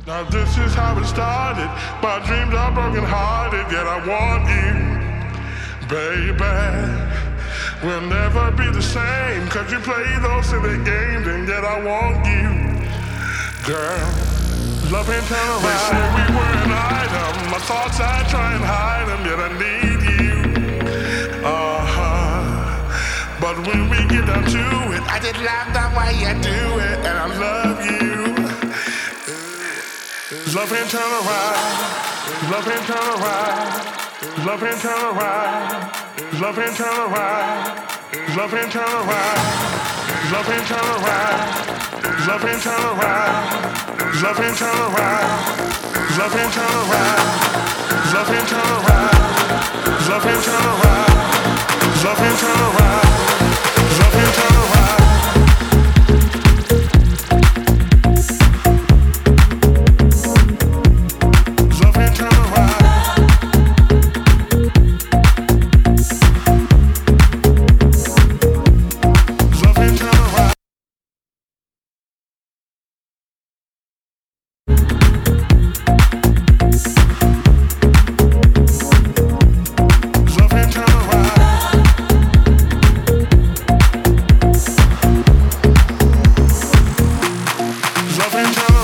Now this is how it started. My dreams are broken hearted, yet I want you, baby. We'll never be the same, cause you play those silly games, and yet I want you, girl. Love and turn around. They say we were an item. My thoughts I try and hide them, yet I need you. But when we get down to it, I just love the way you do it, and I love you. Love and turn around. Love and turn around. Love and turn around. Love and turn around. Love and turn around. Love and turn around. Love and turn around. Love and turn around. Love and turn around. Love and turn around. Love and turn around. Love and turn around. Love and turn around. Love and turn